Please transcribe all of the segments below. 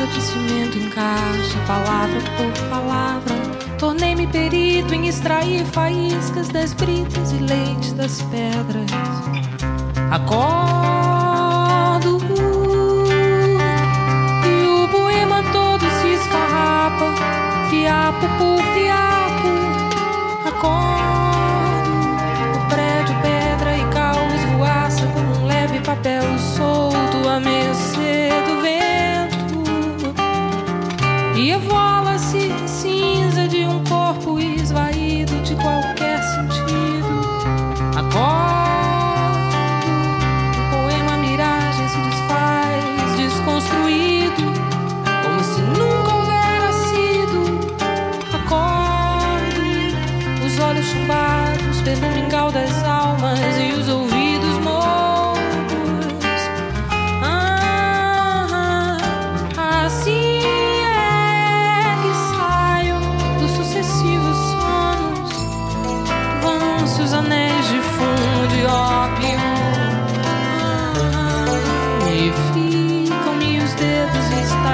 de cimento encaixa palavra por palavra. Tornei-me perito em extrair faíscas das britas e leite das pedras. Acordo e o poema todo se esfarrapa, fiapo por fiapo. Acordo, o prédio, pedra e cal esvoaça como um leve papel solto a mercê do vento. E evola-se cinza de um corpo esvaído de qualquer sentido. Acordo, o poema miragem se desfaz, desconstruído, como se nunca houvera sido. Acordo, os olhos chumbados pelo mingau das almas e os ouvidos mortos. Assim é que saio dos sucessivos sonos. Vão-se os anéis de fumo de ópio e ficam-me os dedos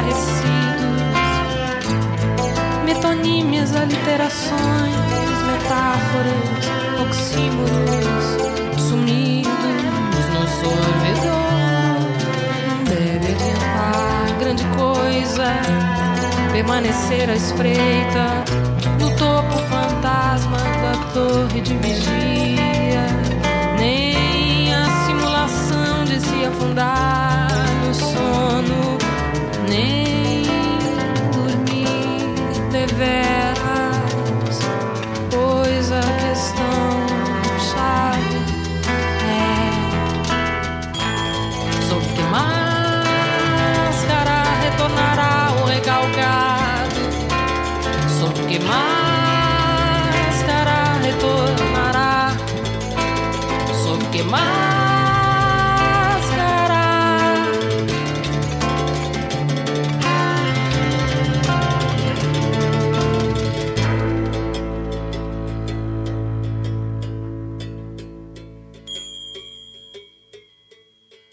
estarrecidos. Metonímias, aliterações, metáforas, oxímoros sumidos no sorvedor. Não deve adiantar grande coisa permanecer à espreita no topo fantasma da torre de vigia, nem a simulação de se afundar no sono, nem dormir deveras, pois a questão chave é sob que máscara retornará o recalcado, sob que máscara retornará, sob que máscara